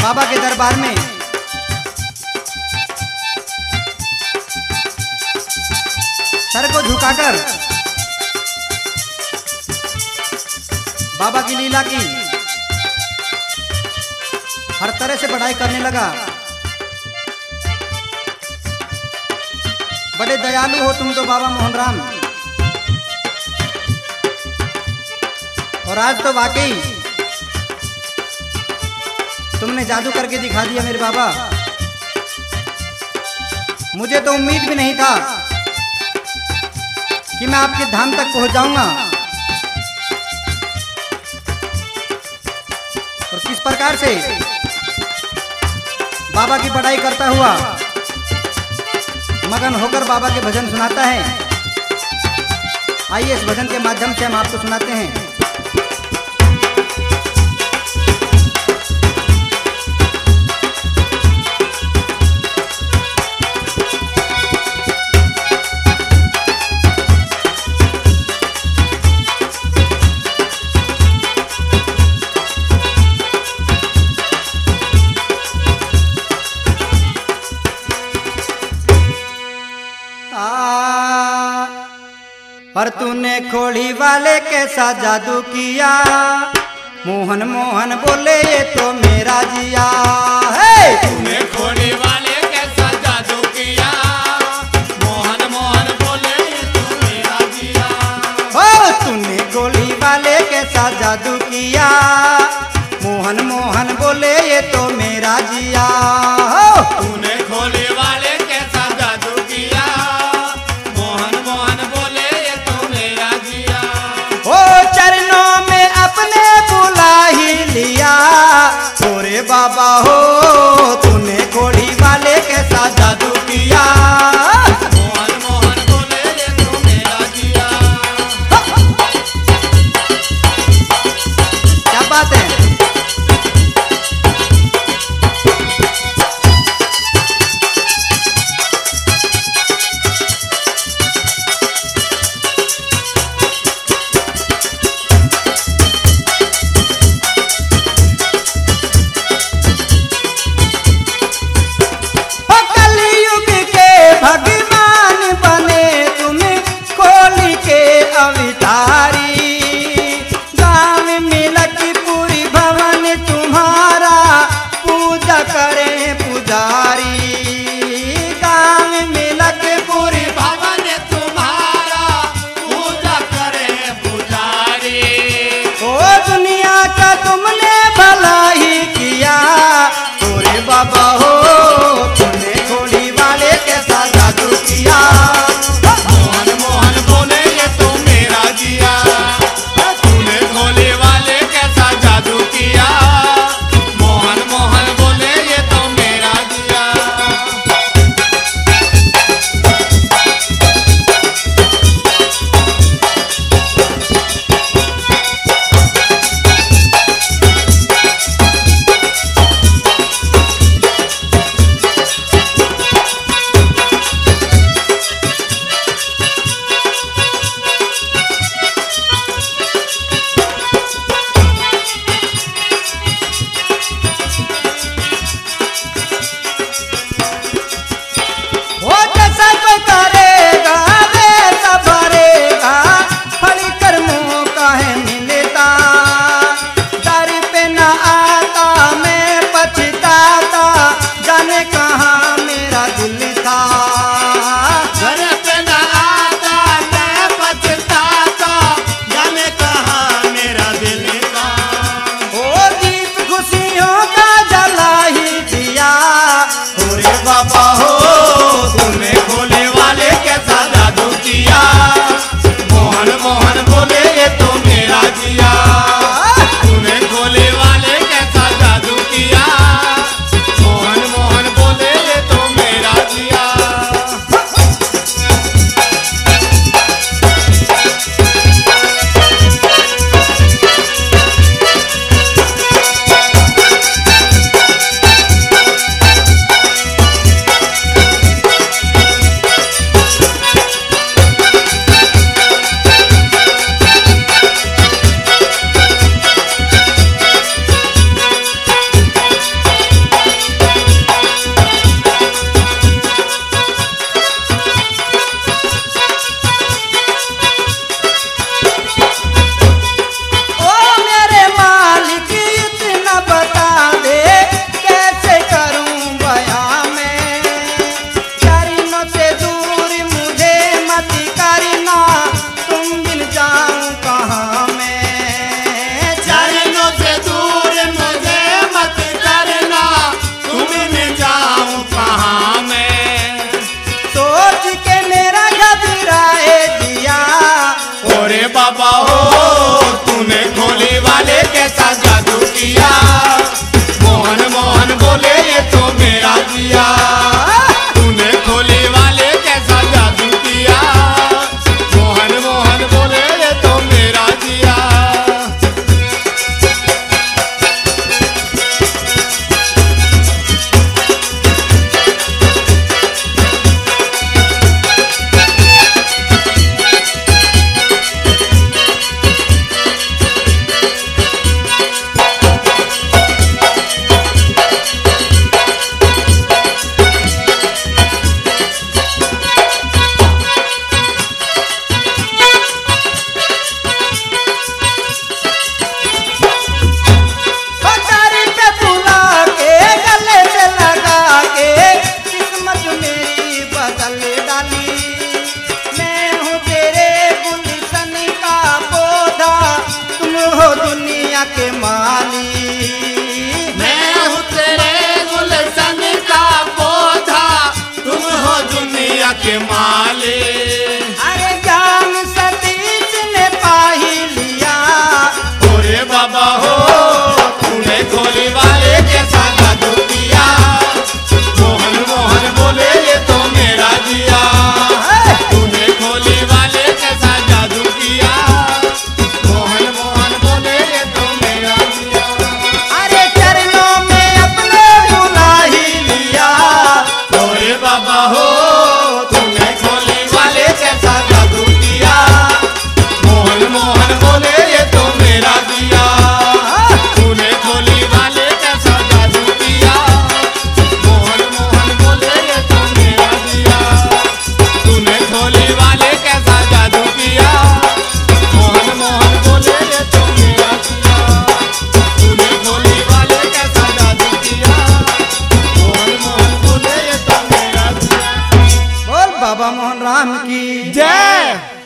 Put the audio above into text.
बाबा के दरबार में सर को झुकाकर बाबा की लीला की हर तरह से बड़ाई करने लगा। बड़े दयालु हो तुम तो बाबा मोहन राम। और आज तो वाकई तुमने जादू करके दिखा दिया मेरे बाबा। मुझे तो उम्मीद भी नहीं था कि मैं आपके धाम तक पहुंच जाऊंगा। और किस प्रकार से बाबा की पढ़ाई करता हुआ मगन होकर बाबा के भजन सुनाता है। आइए इस भजन के माध्यम से हम आपको सुनाते हैं। पर तूने खोड़ी वाले कैसा जादू किया, मोहन मोहन बोले ये तो मेरा जिया है। तूने खोड़ी वाले कैसा जादू किया, मोहन मोहन बोले ये तो मेरा जिया। हो तूने खोड़ी वाले कैसा जादू किया, मोहन मोहन बोले ये तो मेरा जिया। हो तूने खोड़ी वाले कैसा जादू किया, मोहन मोहन बोले ये तो मेरा जिया। ओ चरणों में अपने बुला ही लिया, तोरे बाबा हो तूने घोड़ी वाले कैसा जादू किया, मोहन मोहन बोले ये तो मेरा जिया। क्या बात है। बाबा मोहन राम की जय।